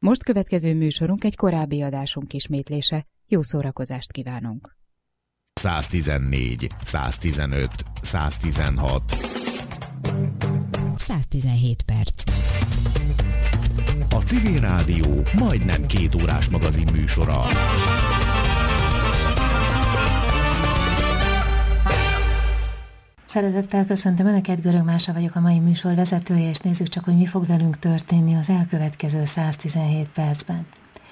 Most következő műsorunk egy korábbi adásunk ismétlése. Jó szórakozást kívánunk! 114, 115, 116 117 perc. A Civil Rádió majdnem 2 órás magazin műsora. Szeretettel köszöntöm Önöket, Görög Mása vagyok, a mai műsor vezetője, és nézzük csak, hogy mi fog velünk történni az elkövetkező 117 percben.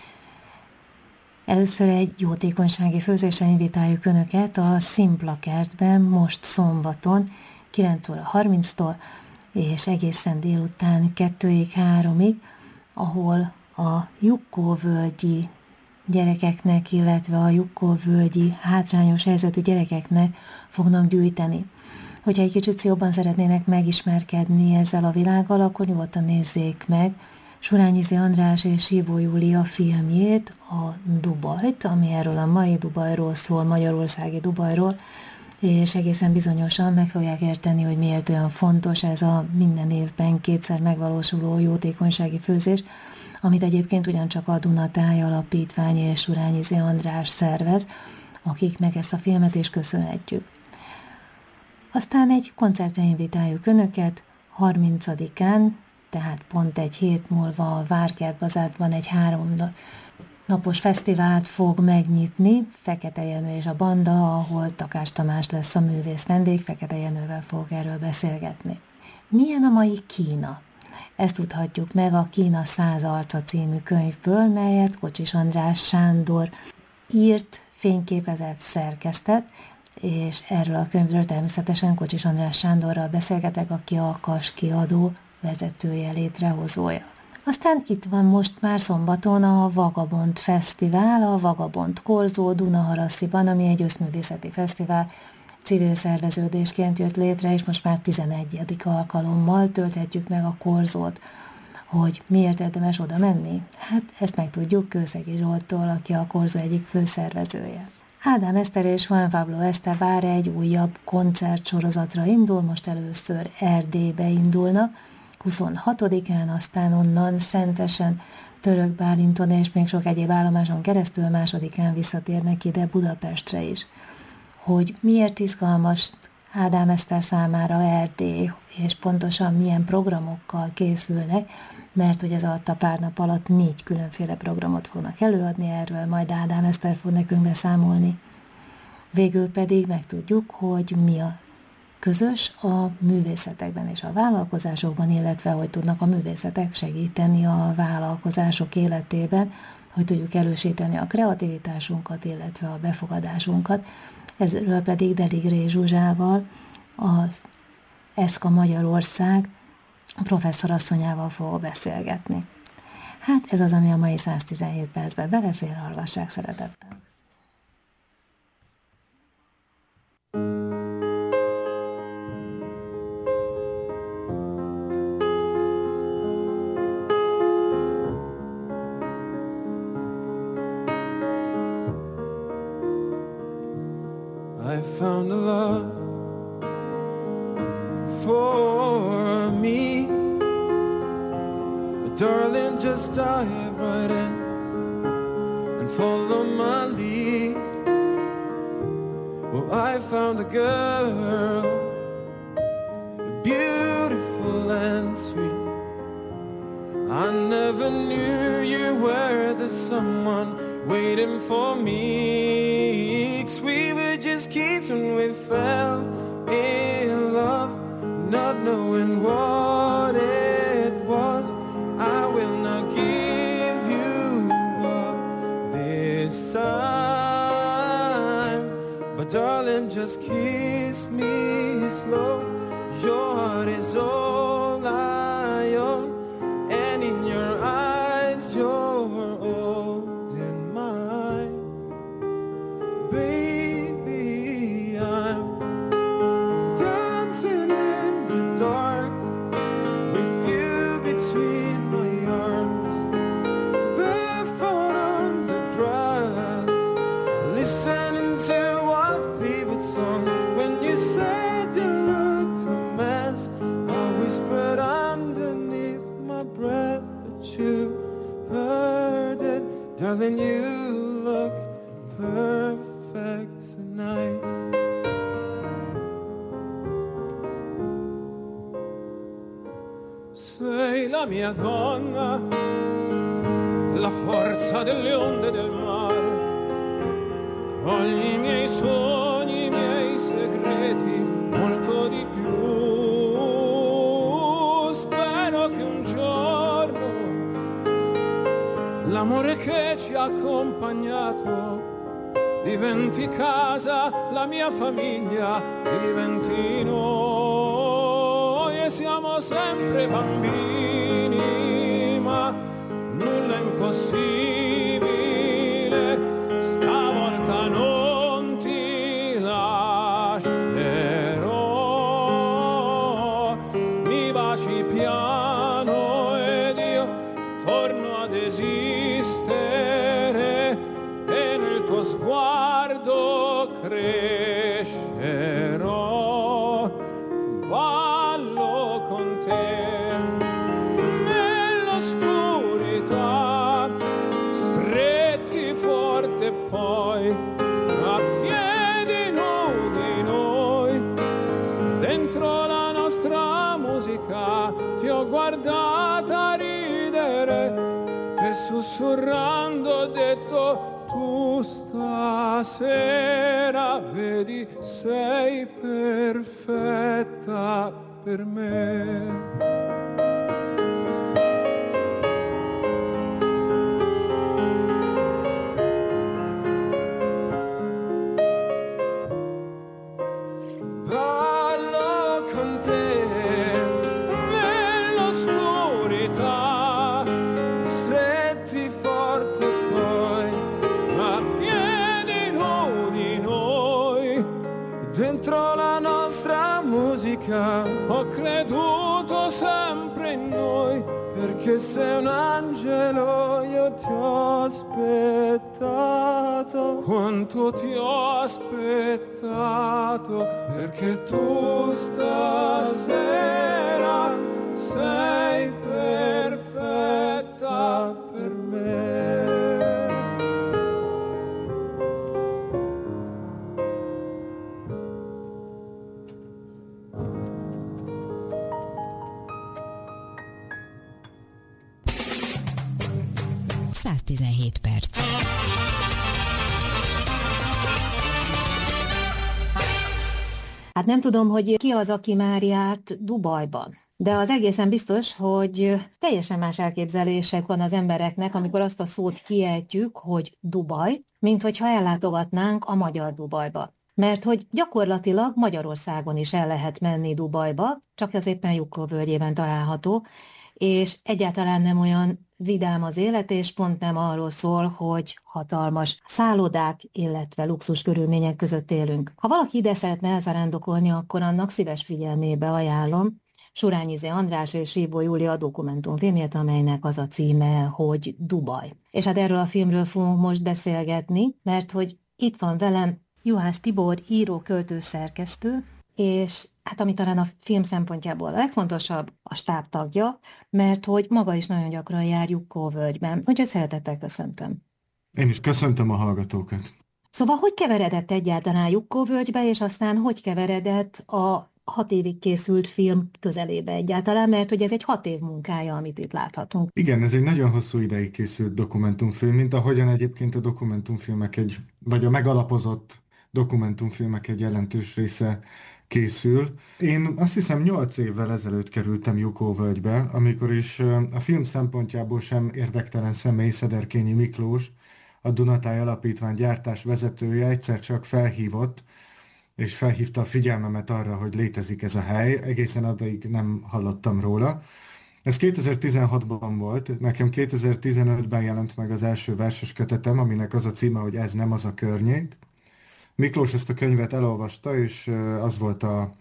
Először egy jótékonysági főzésre invitáljuk Önöket a Szimpla kertben most szombaton 9 óra 30-tól és egészen délután 2-ig, 3-ig, ahol a Jukkó-völgyi gyerekeknek, illetve a Jukkó-völgyi hátrányos helyzetű gyerekeknek fognak gyűjteni. Hogyha egy kicsit jobban szeretnének megismerkedni ezzel a világgal, akkor nyugodtan nézzék meg Surányi András és Hívó Júlia filmjét, a Dubajt, ami erről a mai Dubajról szól, magyarországi Dubajról, és egészen bizonyosan meg fogják érteni, hogy miért olyan fontos ez a minden évben 2-szer megvalósuló jótékonysági főzés, amit egyébként ugyancsak a Dunatáj Alapítvány és Surányi András szervez, akiknek ezt a filmet is köszönhetjük. Aztán egy koncertre invitáljuk Önöket 30-án, tehát pont egy hét múlva a Várkert Bazárban egy 3 napos fesztivált fog megnyitni, Fekete Jenő és a Banda, ahol Takás Tamás lesz a művész vendég, Fekete Jenővel fog erről beszélgetni. Milyen a mai Kína? Ezt tudhatjuk meg a Kína 100 arca című könyvből, melyet Kocsis András Sándor írt, fényképezett, szerkesztett, és erről a könyvről természetesen Kocsis András Sándorral beszélgetek, aki a Kas kiadó vezetője, létrehozója. Aztán itt van most már szombaton a Vagabond Fesztivál, a Vagabond Korzó Dunaharasziban, ami egy összművészeti fesztivál, civil szerveződésként jött létre, és most már 11. alkalommal tölthetjük meg a Korzót. Hogy miért érdemes oda menni? Hát ezt megtudjuk Kőszegi Zsolttól, aki a Korzó egyik főszervezője. Ádám Eszter és Juan Pablo Escobar egy újabb koncertsorozatra indul, most először Erdélybe indulnak, 26-án, aztán onnan Szentesen, Török Bálinton és még sok egyéb állomáson keresztül 2-án visszatérnek ide Budapestre is. Hogy miért izgalmas Ádám Eszter számára Erdély, és pontosan milyen programokkal készülnek, mert hogy ez alatt a pár nap alatt 4 különféle programot fognak előadni, erről majd Ádám Eszter fog nekünk beszámolni. Végül pedig megtudjuk, hogy mi a közös a művészetekben és a vállalkozásokban, illetve hogy tudnak a művészetek segíteni a vállalkozások életében, hogy tudjuk erősíteni a kreativitásunkat, illetve a befogadásunkat. Ezről pedig Deligré Zsuzsával, az ESZKA Magyarország professzorasszonyával fogok beszélgetni. Hát ez az, ami a mai 117 percben belefér, hallgassák szeretettel. I found a love for me, but darling, just dive right in and follow my lead. Well, I found a girl, beautiful and sweet. I never knew you were the someone waiting for me, 'cause we were just kids when we fell in love, not knowing what it was. I will not give you up this time, but darling, just kiss me slow. Your heart is all I own, and in your eyes you're holding mine. Baby, I'm dancing in the dark with you between my arms, barefoot on the grass, listening to our favorite song. When you said you looked a mess, I Darling, you look perfect tonight. Sei la mia donna, la forza delle onde del mare, con i miei sogni, i miei segreti, molto di più. Spero che un giorno l'amore che ci ha accompagnato diventi casa, la mia famiglia diventi noi, e siamo sempre bambini, ma nulla è impossibile, stavolta non ti lascerò, mi baci piano ed io torno ad esistere e nel tuo sguardo crescerò, ballo con te nell'oscurità, stretti forte poi a piedi nudi noi, dentro la nostra musica ti ho guardata ridere e sussurrando ho detto: tu stasera vedi sei perfetta per me. Ballo con te nell'oscurità, stretti forte poi a piedi nudi noi, dentro la nostra musica ho creduto sempre in noi, perché sei un angelo, io ti ho aspettato, quanto ti ho aspettato, perché tu stasera sei perfetta per me. Perc. Hát nem tudom, hogy ki az, aki már járt Dubajban. De az egészen biztos, hogy teljesen más elképzelések van az embereknek, amikor azt a szót kiejtjük, hogy Dubaj, mint hogyha ellátogatnánk a magyar Dubajba. Mert hogy gyakorlatilag Magyarországon is el lehet menni Dubajba, csak az éppen Jukkó völgyében található, és egyáltalán nem olyan vidám az élet, és pont nem arról szól, hogy hatalmas szállodák, illetve luxus körülmények között élünk. Ha valaki ide szeretne elzarándokolni, akkor annak szíves figyelmébe ajánlom Surányi Zé András és Sibó Júlia dokumentumfilmjét, amelynek az a címe, hogy Dubaj. És hát erről a filmről fogunk most beszélgetni, mert hogy itt van velem Juhász Tibor, író, költő, szerkesztő, és hát ami talán a film szempontjából a legfontosabb, a stábtagja, mert hogy maga is nagyon gyakran jár Jukkó-völgyben. Úgyhogy szeretettel köszöntöm. Én is köszöntöm a hallgatókat. Szóval hogy keveredett egyáltalán Jukkó-völgybe, és aztán hogy keveredett a 6 évig készült film közelébe egyáltalán, mert hogy ez egy 6 év munkája, amit itt láthatunk. Igen, ez egy nagyon hosszú ideig készült dokumentumfilm, mint ahogyan egyébként a dokumentumfilmek vagy a megalapozott dokumentumfilmek egy jelentős része készül. Én azt hiszem 8 évvel ezelőtt kerültem Jukkó-völgybe, amikor is a film szempontjából sem érdektelen személy, Szederkényi Miklós, a Dunatáj Alapítvány gyártás vezetője egyszer csak felhívott, és felhívta a figyelmemet arra, hogy létezik ez a hely, egészen addig nem hallottam róla. Ez 2016-ban volt, nekem 2015-ben jelent meg az első verses kötetem, aminek az a címe, hogy Ez nem az a környék. Miklós ezt a könyvet elolvasta, és az volt a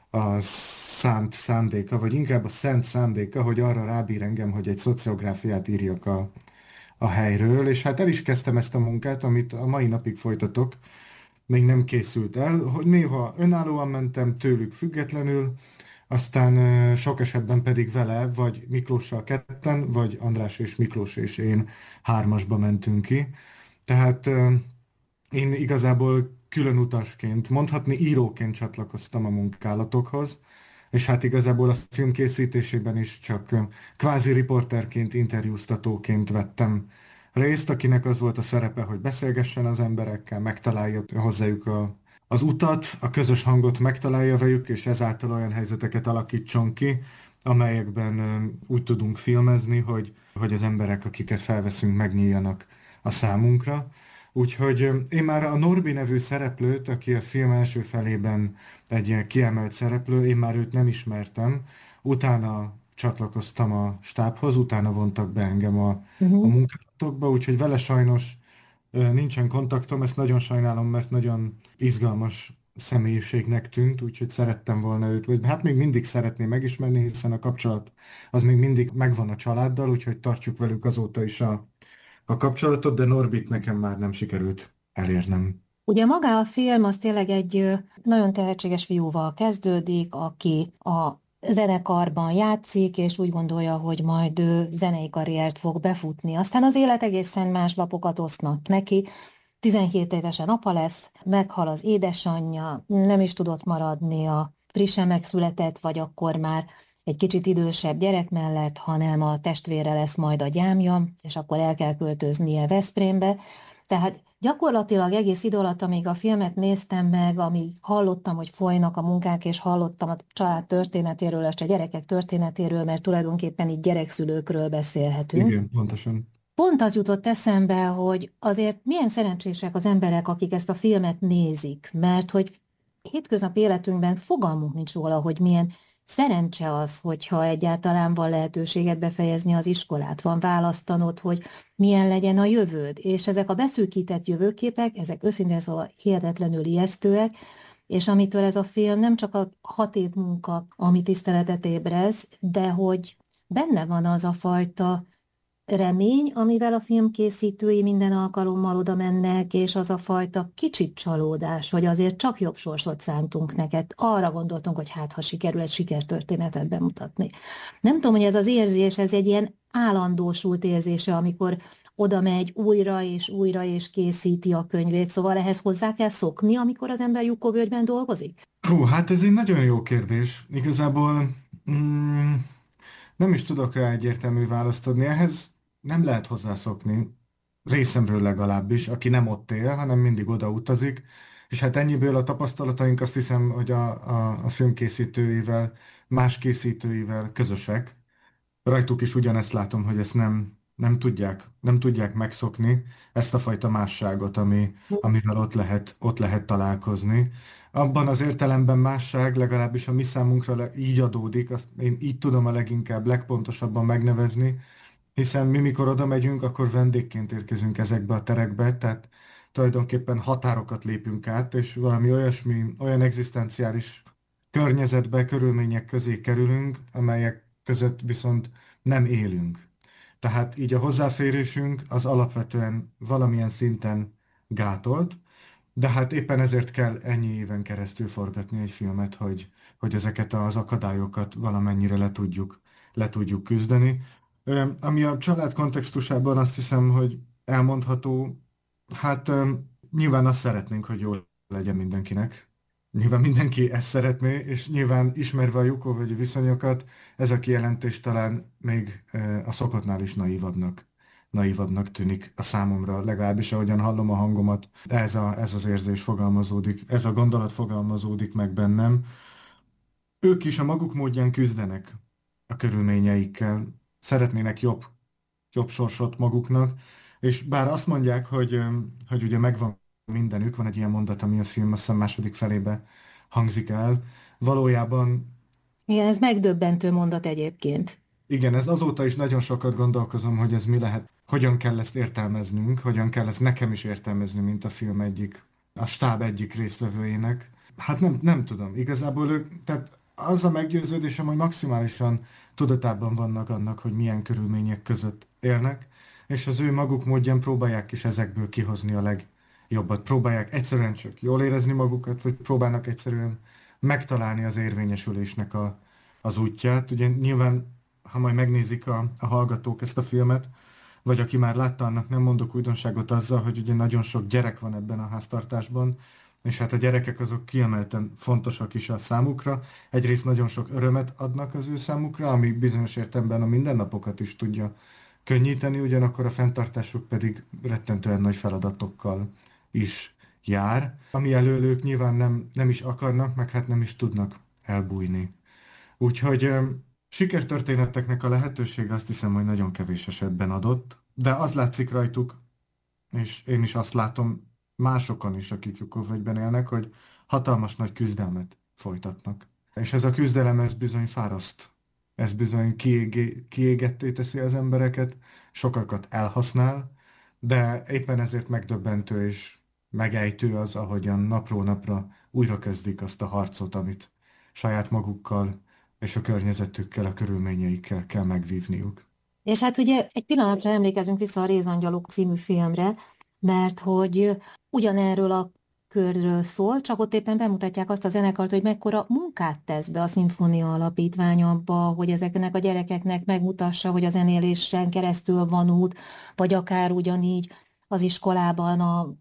szánt szándéka, vagy inkább a szent szándéka, hogy arra rábír engem, hogy egy szociográfiát írjak a helyről, és hát el is kezdtem ezt a munkát, amit a mai napig folytatok, még nem készült el, hogy néha önállóan mentem tőlük függetlenül, aztán sok esetben pedig vele, vagy Miklóssal ketten, vagy András és Miklós és én hármasba mentünk ki. Tehát én igazából külön utasként, mondhatni íróként csatlakoztam a munkálatokhoz, és hát igazából a film készítésében is csak kvázi riporterként, interjúztatóként vettem részt, akinek az volt a szerepe, hogy beszélgessen az emberekkel, megtalálja hozzájuk az utat, a közös hangot megtalálja velük, és ezáltal olyan helyzeteket alakítson ki, amelyekben úgy tudunk filmezni, hogy az emberek, akiket felveszünk, megnyíljanak a számunkra. Úgyhogy én már a Norbi nevű szereplőt, aki a film első felében egy ilyen kiemelt szereplő, én már őt nem ismertem. Utána csatlakoztam a stábhoz, utána vontak be engem a munkálatokba, úgyhogy vele sajnos nincsen kontaktom, ezt nagyon sajnálom, mert nagyon izgalmas személyiségnek tűnt, úgyhogy szerettem volna őt, vagy hát még mindig szeretném megismerni, hiszen a kapcsolat az még mindig megvan a családdal, úgyhogy tartjuk velük azóta is a kapcsolatot, de Norbit nekem már nem sikerült elérnem. Ugye maga a film az tényleg egy nagyon tehetséges fiúval kezdődik, aki a zenekarban játszik, és úgy gondolja, hogy majd zenei karriert fog befutni. Aztán az élet egészen más lapokat osznak neki. 17 évesen apa lesz, meghal az édesanyja, nem is tudott maradni a frissen megszületett, vagy akkor már egy kicsit idősebb gyerek mellett, hanem a testvére lesz majd a gyámja, és akkor el kell költöznie Veszprémbe. Tehát gyakorlatilag egész idő alatt, amíg a filmet néztem meg, amíg hallottam, hogy folynak a munkák, és hallottam a család történetéről, és a gyerekek történetéről, mert tulajdonképpen így gyerekszülőkről beszélhetünk. Igen, pontosan. Pont az jutott eszembe, hogy azért milyen szerencsések az emberek, akik ezt a filmet nézik, mert hogy hétköznapi életünkben fogalmunk nincs róla, hogy milyen szerencse az, hogyha egyáltalán van lehetőséged befejezni az iskolát, van választanod, hogy milyen legyen a jövőd, és ezek a beszűkített jövőképek, ezek őszintén szóval hihetetlenül ijesztőek, és amitől ez a film nem csak a 6 év munka, ami tiszteletet ébrez, de hogy benne van az a fajta remény, amivel a filmkészítői minden alkalommal oda mennek, és az a fajta kicsit csalódás, hogy azért csak jobb sorsot szántunk neked. Arra gondoltunk, hogy hát, ha sikerül egy sikertörténetet bemutatni. Nem tudom, hogy ez az érzés, ez egy ilyen állandósult érzése, amikor oda megy újra és készíti a könyvét, szóval ehhez hozzá kell szokni, amikor az ember lyukóvölgyben dolgozik? Hát ez egy nagyon jó kérdés. Igazából nem is tudok rá egyértelmű választ adni. Ehhez nem lehet hozzászokni, részemről legalábbis, aki nem ott él, hanem mindig oda utazik, és hát ennyiből a tapasztalataink azt hiszem, hogy a film készítőivel, más készítőivel közösek. Rajtuk is ugyanezt látom, hogy ezt nem tudják megszokni, ezt a fajta másságot, amivel ott lehet találkozni. Abban az értelemben másság, legalábbis a mi számunkra így adódik, azt én így tudom a leginkább, legpontosabban megnevezni, hiszen mi mikor oda megyünk, akkor vendégként érkezünk ezekbe a terekbe, tehát tulajdonképpen határokat lépünk át, és valami olyan egzisztenciális környezetbe, körülmények közé kerülünk, amelyek között viszont nem élünk. Tehát így a hozzáférésünk az alapvetően valamilyen szinten gátolt, de hát éppen ezért kell ennyi éven keresztül forgatni egy filmet, hogy ezeket az akadályokat valamennyire le tudjuk küzdeni. Ami a család kontextusában azt hiszem, hogy elmondható, hát nyilván azt szeretnénk, hogy jól legyen mindenkinek. Nyilván mindenki ezt szeretné, és nyilván ismerve a lyukóvölgyi viszonyokat, ez a kijelentés talán még a szokottnál is naívabbnak tűnik a számomra, legalábbis ahogyan hallom a hangomat, ez az érzés fogalmazódik, ez a gondolat fogalmazódik meg bennem. Ők is a maguk módján küzdenek a körülményeikkel, szeretnének jobb sorsot maguknak, és bár azt mondják, hogy ugye megvan mindenük, van egy ilyen mondat, ami a film azt hiszem második felébe hangzik el, valójában... Igen, ez megdöbbentő mondat egyébként. Igen, ez azóta is nagyon sokat gondolkozom, hogy ez mi lehet, hogyan kell ezt értelmeznünk, hogyan kell ezt nekem is értelmezni, mint a stáb egyik résztvevőjének. Hát nem tudom, igazából tehát az a meggyőződésem, hogy maximálisan tudatában vannak annak, hogy milyen körülmények között élnek, és az ő maguk módján próbálják is ezekből kihozni a legjobbat. Próbálják egyszerűen csak jól érezni magukat, vagy próbálnak egyszerűen megtalálni az érvényesülésnek az útját. Ugye nyilván, ha majd megnézik a hallgatók ezt a filmet, vagy aki már látta, annak nem mondok újdonságot azzal, hogy ugye nagyon sok gyerek van ebben a háztartásban, és hát a gyerekek azok kiemelten fontosak is a számukra. Egyrészt nagyon sok örömet adnak az ő számukra, ami bizonyos értelemben a mindennapokat is tudja könnyíteni, ugyanakkor a fenntartásuk pedig rettentően nagy feladatokkal is jár, ami elől ők nyilván nem is akarnak, meg hát nem is tudnak elbújni. Úgyhogy sikertörténeteknek a lehetősége azt hiszem, hogy nagyon kevés esetben adott, de az látszik rajtuk, és én is azt látom másokon is, akik Jukovegyben élnek, hogy hatalmas nagy küzdelmet folytatnak. És ez a küzdelem, ez bizony fáraszt. Ez bizony kiégetté teszi az embereket, sokakat elhasznál, de éppen ezért megdöbbentő és megejtő az, ahogyan napról napra újra kezdik azt a harcot, amit saját magukkal és a környezetükkel, a körülményeikkel kell megvívniuk. És hát ugye egy pillanatra emlékezünk vissza a Rézangyalok című filmre, mert hogy ugyanerről a körről szól, csak ott éppen bemutatják azt a zenekart, hogy mekkora munkát tesz be a Szimfónia Alapítvány abba, hogy ezeknek a gyerekeknek megmutassa, hogy a zenélésen keresztül van út, vagy akár ugyanígy az iskolában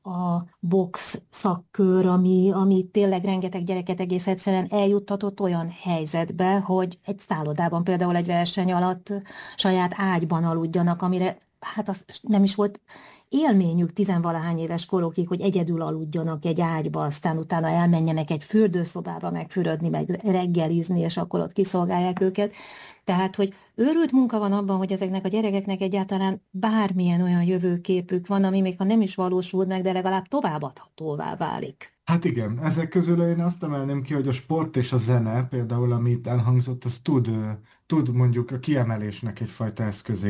a box szakkör, ami tényleg rengeteg gyereket egész egyszerűen eljuttatott olyan helyzetbe, hogy egy szállodában például egy verseny alatt saját ágyban aludjanak, amire hát az nem is volt élményük tizenvalahány éves korokig, hogy egyedül aludjanak egy ágyba, aztán utána elmenjenek egy fürdőszobába megfürödni, meg reggelizni, és akkor ott kiszolgálják őket. Tehát, hogy őrült munka van abban, hogy ezeknek a gyerekeknek egyáltalán bármilyen olyan jövőképük van, ami még ha nem is valósul meg, de legalább továbbadhatóvá válik. Hát igen, ezek közül én azt emelném ki, hogy a sport és a zene, például amit elhangzott, az tud mondjuk a kiemelésnek egyfajta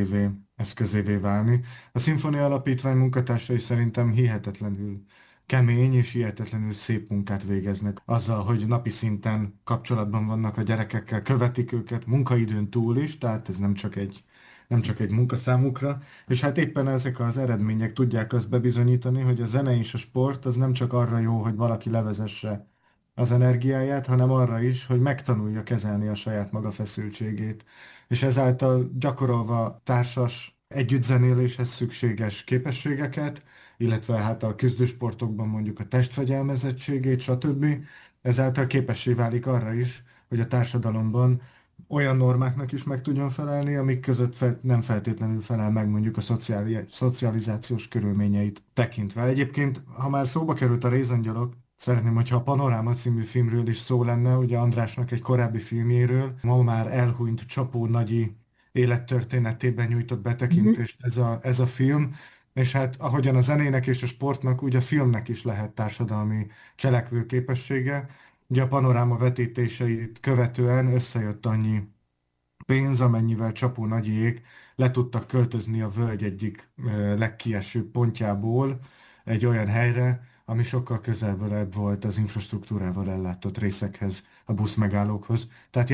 eszközévé válni. A Szimfónia Alapítvány munkatársai szerintem hihetetlenül kemény és hihetetlenül szép munkát végeznek azzal, hogy napi szinten kapcsolatban vannak a gyerekekkel, követik őket munkaidőn túl is, tehát ez nem csak egy munka számukra, és hát éppen ezek az eredmények tudják azt bebizonyítani, hogy a zene és a sport az nem csak arra jó, hogy valaki levezesse az energiáját, hanem arra is, hogy megtanulja kezelni a saját maga feszültségét, és ezáltal gyakorolva társas együttzenéléshez szükséges képességeket, illetve hát a küzdősportokban mondjuk a testfegyelmezettségét, stb. Ezáltal képessé válik arra is, hogy a társadalomban olyan normáknak is meg tudjon felelni, amik között nem feltétlenül felel meg mondjuk a szocializációs körülményeit tekintve. Egyébként, ha már szóba került a Rézangyalok, szeretném, hogyha a Panoráma című filmről is szó lenne, ugye Andrásnak egy korábbi filmjéről, ma már elhunyt Csapó Nagyi élettörténetében nyújtott betekintést ez a film, és hát ahogyan a zenének és a sportnak, úgy a filmnek is lehet társadalmi cselekvő képessége. Ugye a Panoráma vetítéseit követően összejött annyi pénz, amennyivel Csapó Nagyiék le tudtak költözni a völgy egyik legkiesőbb pontjából egy olyan helyre, ami sokkal közelebb volt az infrastruktúrával ellátott részekhez, a buszmegállókhoz. Tehát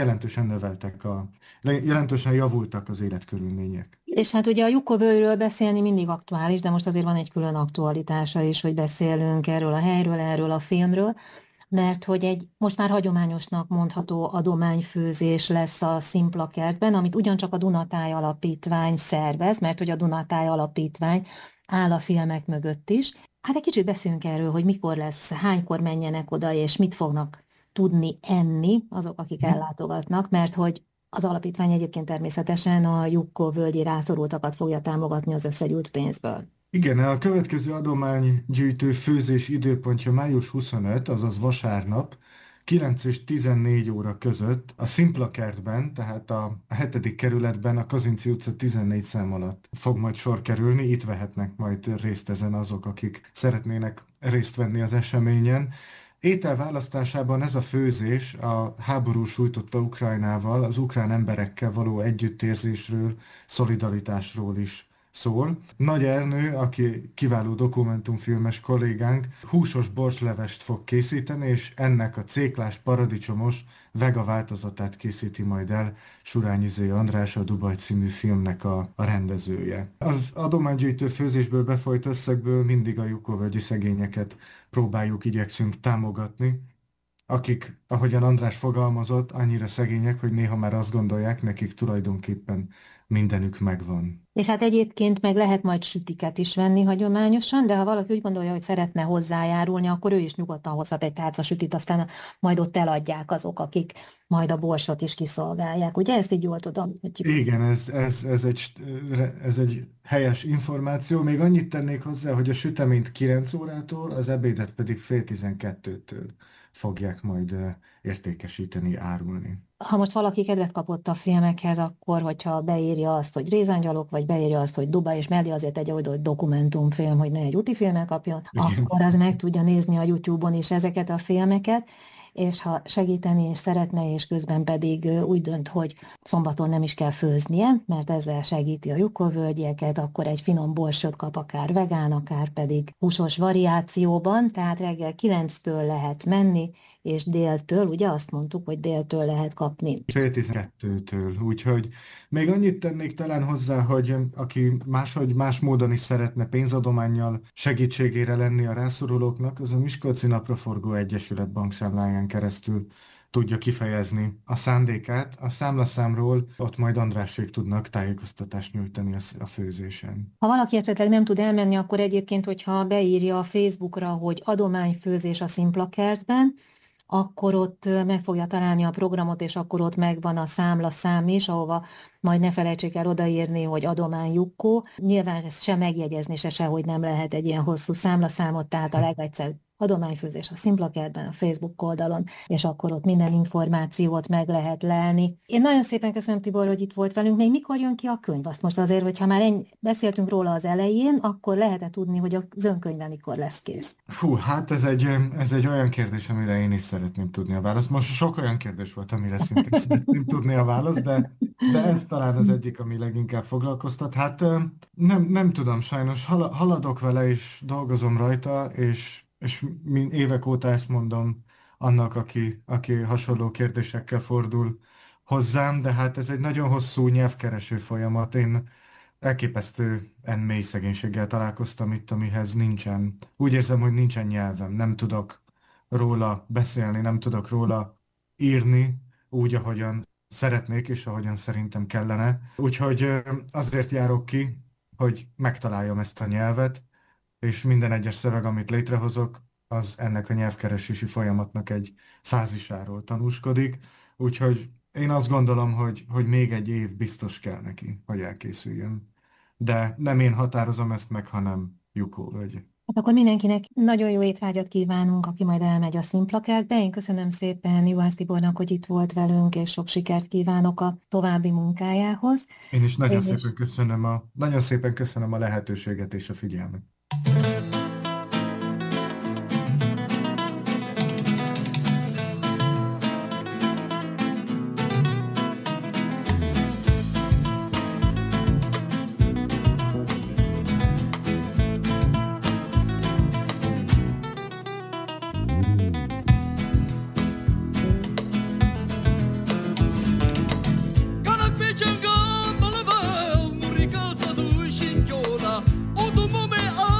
jelentősen javultak az életkörülmények. És hát ugye a Jukovőről beszélni mindig aktuális, de most azért van egy külön aktualitása is, hogy beszélünk erről a helyről, erről a filmről, mert hogy egy most már hagyományosnak mondható adományfőzés lesz a Színplakertben, amit ugyancsak a Dunatáj Alapítvány szervez, mert hogy a Dunatáj Alapítvány áll a filmek mögött is. Hát egy kicsit beszélünk erről, hogy mikor lesz, hánykor menjenek oda, és mit fognak tudni enni azok, akik ellátogatnak, mert hogy az alapítvány egyébként természetesen a Jukkó-völgyi rászorultakat fogja támogatni az összegyűjt pénzből. Igen, a következő adománygyűjtő főzés időpontja május 25, azaz vasárnap, 9 és 14 óra között a Színplakertben, tehát a 7. kerületben, a Kazinczy utca 14 szám alatt fog majd sor kerülni. Itt vehetnek majd részt ezen azok, akik szeretnének részt venni az eseményen. Étel választásában ez a főzés a háború sújtotta Ukrajnával, az ukrán emberekkel való együttérzésről, szolidaritásról is szól. Nagy Ernő, aki kiváló dokumentumfilmes kollégánk, húsos borslevest fog készíteni, és ennek a céklás paradicsomos vega változatát készíti majd el Surányi Zé András, a Dubaj című filmnek a rendezője. Az adománygyűjtő főzésből befolyt összegből mindig a Jukovölgyi szegényeket igyekszünk támogatni, akik, ahogyan András fogalmazott, annyira szegények, hogy néha már azt gondolják, nekik tulajdonképpen mindenük megvan. És hát egyébként meg lehet majd sütiket is venni hagyományosan, de ha valaki úgy gondolja, hogy szeretne hozzájárulni, akkor ő is nyugodtan hozhat egy tálca sütit, aztán majd ott eladják azok, akik majd a borsot is kiszolgálják. Ugye ezt így jól tudom? Igen, ez egy helyes információ. Még annyit tennék hozzá, hogy a süteményt 9 órától, az ebédet pedig fél 12-től fogják majd értékesíteni, árulni. Ha most valaki kedvet kapott a filmekhez, akkor, hogyha beírja azt, hogy Rézangyalok, vagy beírja azt, hogy Dubaj, és mellé azért egy oldalt dokumentumfilm, hogy ne egy úti filmet kapjon, igen, akkor az meg tudja nézni a YouTube-on is ezeket a filmeket, és ha segíteni és szeretne, és közben pedig úgy dönt, hogy szombaton nem is kell főznie, mert ezzel segíti a lyukkovölgyeket, akkor egy finom borsot kap, akár vegán, akár pedig húsos variációban, tehát reggel 9-től lehet menni, és déltől, ugye azt mondtuk, hogy déltől lehet kapni. Fél 12-től, úgyhogy még annyit tennék talán hozzá, hogy aki más módon is szeretne pénzadománnyal segítségére lenni a rászorulóknak, az a Miskolci Napraforgó Egyesület bankszámláján keresztül tudja kifejezni a szándékát. A számlaszámról ott majd Andrásék tudnak tájékoztatást nyújtani a főzésen. Ha valaki esetleg nem tud elmenni, akkor egyébként, hogyha beírja a Facebookra, hogy adományfőzés a Szimpla Kertben, akkor ott meg fogja találni a programot, és akkor ott megvan a számlaszám is, ahova majd ne felejtsék el odaírni, hogy adomány Jukkó. Nyilván ezt se megjegyezni, sehogy nem lehet egy ilyen hosszú számlaszámot, tehát a legegyszerűbb adományfőzés a Szimpla Kertben, a Facebook oldalon, és akkor ott minden információt meg lehet lelni. Én nagyon szépen köszönöm, Tibor, hogy itt volt velünk. Még mikor jön ki a könyv? Azt most azért, hogyha már beszéltünk róla az elején, akkor lehet-e tudni, hogy az önkönyve mikor lesz kész? Fú, hát ez egy olyan kérdés, amire én is szeretném tudni a választ. Most sok olyan kérdés volt, amire szintén szeretném tudni a választ, de ez talán az egyik, ami leginkább foglalkoztat. Hát nem tudom, sajnos haladok vele, és dolgozom rajta, és évek óta ezt mondom annak, aki hasonló kérdésekkel fordul hozzám, de hát ez egy nagyon hosszú nyelvkereső folyamat. Én elképesztően mély szegénységgel találkoztam itt, amihez nincsen. Úgy érzem, hogy nincsen nyelvem, nem tudok róla beszélni, nem tudok róla írni úgy, ahogyan szeretnék, és ahogyan szerintem kellene. Úgyhogy azért járok ki, hogy megtaláljam ezt a nyelvet, és minden egyes szöveg, amit létrehozok, az ennek a nyelvkeresési folyamatnak egy fázisáról tanúskodik. Úgyhogy én azt gondolom, hogy még egy év biztos kell neki, hogy elkészüljön. De nem én határozom ezt meg, hanem Jukkó völgy. Hát akkor mindenkinek nagyon jó étvágyat kívánunk, aki majd elmegy a Szimpla Kertbe. Én köszönöm szépen Juhász Tibornak, hogy itt volt velünk, és sok sikert kívánok a további munkájához. Én is nagyon szépen köszönöm a lehetőséget és a figyelmet. Canapé, changão, balabão, muricalça do chinchola, o do momento.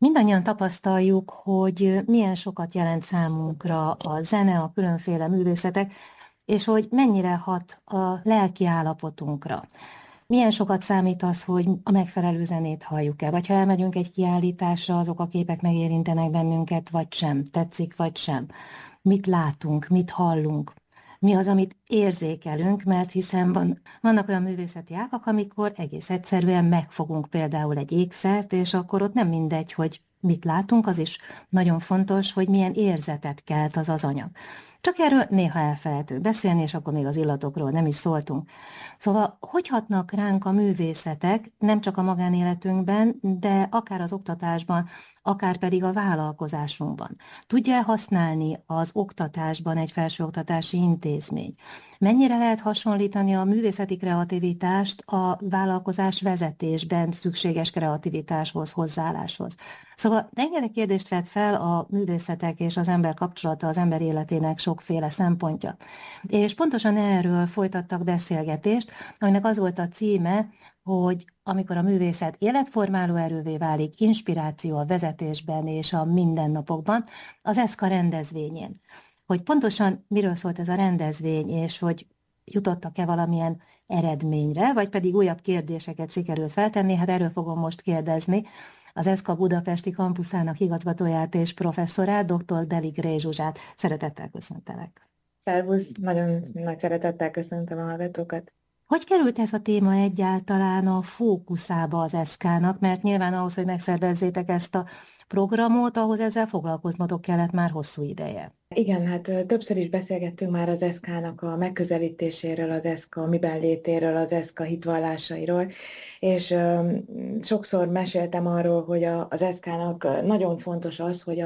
Mindannyian tapasztaljuk, hogy milyen sokat jelent számunkra a zene, a különféle művészetek, és hogy mennyire hat a lelki állapotunkra. Milyen sokat számít az, hogy a megfelelő zenét halljuk-e, vagy ha elmegyünk egy kiállításra, azok a képek megérintenek bennünket, vagy sem, tetszik, vagy sem. Mit látunk, mit hallunk, mi az, amit érzékelünk, mert hiszen vannak olyan művészeti ágak, amikor egész egyszerűen megfogunk például egy ékszert, és akkor ott nem mindegy, hogy mit látunk, az is nagyon fontos, hogy milyen érzetet kelt az anyag. Csak erről néha elfelejtő beszélni, és akkor még az illatokról nem is szóltunk. Szóval, hogy hatnak ránk a művészetek, nem csak a magánéletünkben, de akár az oktatásban, akár pedig a vállalkozásunkban. Tudja használni az oktatásban egy felsőoktatási intézmény? Mennyire lehet hasonlítani a művészeti kreativitást a vállalkozás vezetésben szükséges kreativitáshoz, hozzáálláshoz? Szóval rengeteg kérdést vet fel a művészetek és az ember kapcsolata, az ember életének sokféle szempontja. És pontosan erről folytattak beszélgetést, aminek az volt a címe, hogy amikor a művészet életformáló erővé válik, inspiráció a vezetésben és a mindennapokban, az ESZKA rendezvényén. Hogy pontosan miről szólt ez a rendezvény, és hogy jutottak-e valamilyen eredményre, vagy pedig újabb kérdéseket sikerült feltenni, hát erről fogom most kérdezni az ESZKA budapesti kampuszának igazgatóját és professzorát, dr. Delik Grey Zsuzsát. Szeretettel köszöntelek. Szervusz, nagyon nagy szeretettel köszöntöm a hallgatókat. Hogy került ez a téma egyáltalán a fókuszába az ESZKA-nak? Mert nyilván ahhoz, hogy megszervezzétek ezt a programot, ahhoz ezzel foglalkoznotok kellett már hosszú ideje. Igen, hát többször is beszélgettünk már az ESZKA-nak a megközelítéséről, az ESZKA miben létéről, az ESZKA hitvallásairól, és sokszor meséltem arról, hogy az ESZKA-nak nagyon fontos az, hogy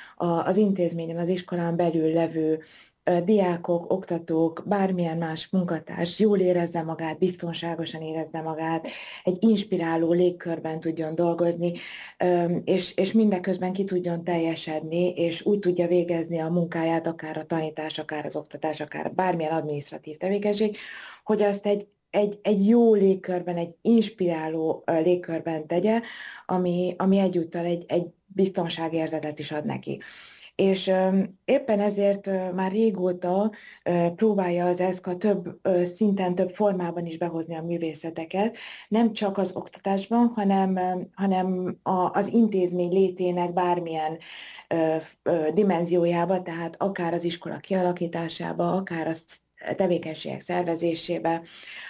az intézményen, az iskolán belül levő diákok, oktatók, bármilyen más munkatárs jól érezze magát, biztonságosan érezze magát, egy inspiráló légkörben tudjon dolgozni, és mindeközben ki tudjon teljesedni, és úgy tudja végezni a munkáját, akár a tanítás, akár az oktatás, akár bármilyen adminisztratív tevékenység, hogy azt egy jó légkörben, egy inspiráló légkörben tegye, ami egyúttal egy biztonságérzetet is ad neki. És éppen ezért már régóta próbálja az ESZKA több szinten, több formában is behozni a művészeteket, nem csak az oktatásban, hanem az intézmény létének bármilyen dimenziójába, tehát akár az iskola kialakításába, akár a tevékenységek szervezésébe,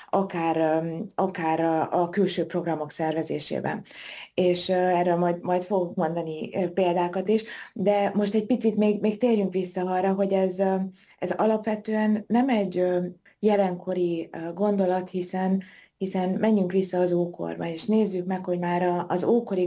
akár a külső programok szervezésében. És erről majd fogok mondani példákat is, de most egy picit még térjünk vissza arra, hogy ez alapvetően nem egy jelenkori gondolat, hiszen menjünk vissza az ókorba, és nézzük meg, hogy már az ókori